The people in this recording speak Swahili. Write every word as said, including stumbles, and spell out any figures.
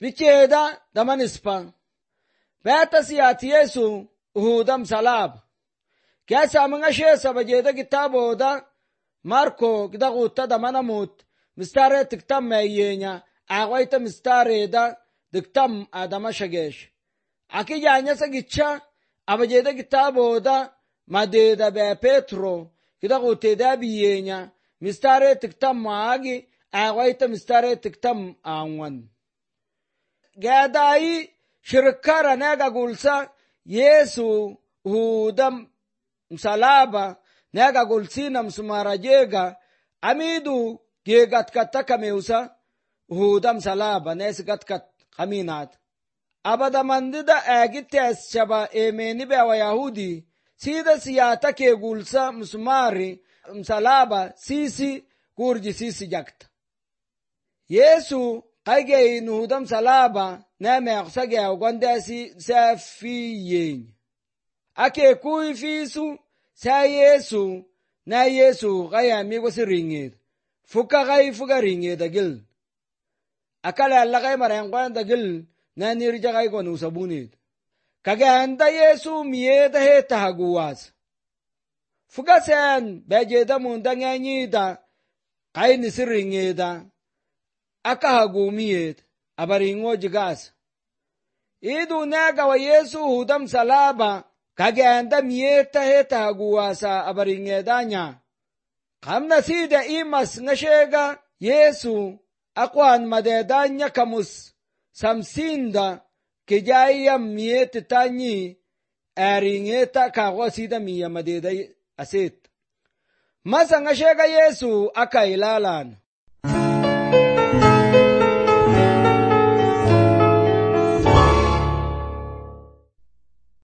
bicheeda damanispa beta siyati Yesu uhudam salab kasa mangashe sabajeda kitaboda Marko kidaguta damanamut mistare tiktam mayenya agwaita mistare da diktam adama shagesh akija anyasa gicha abajeda kitaboda madeda be Petro kidaguta da biyenya mistare tiktam maagi agwaita mistare tiktam anwan gadai shirkara naga gulsa Yesu hudam msalaba naga gulsina msumara jega amidu gegat kataka meusa hudam salaba nes gatkat kaminat abada mandida agites shaba emeni be wa yahudi sida siyata ke gulsa msumari msalaba sisi kurji sisi jakta Yesu kage nuhudam salaba na meqsage ogondasi safiyin ake kui fisu sa Yesu na Yesu gaya mi gosiringid fuka gay fuka ringid dagil akala alla gay marangwan dagil na nirja gay gonu sabunid kage anda Yesu mieda he tahaguwas fuka sen bejeda mundanga nyida kay nisiringida akahagumiyed abaringo jigas idu naga wa Yesu hudam salaba kage anda mieta heta haguasa abaringedanya kamna sida imas ngashega Yesu akwan madedanya kamus samsinda kijaya mieta tanyi aringeta kagwa sida miya madeda asit masa ngashega Yesu akailalan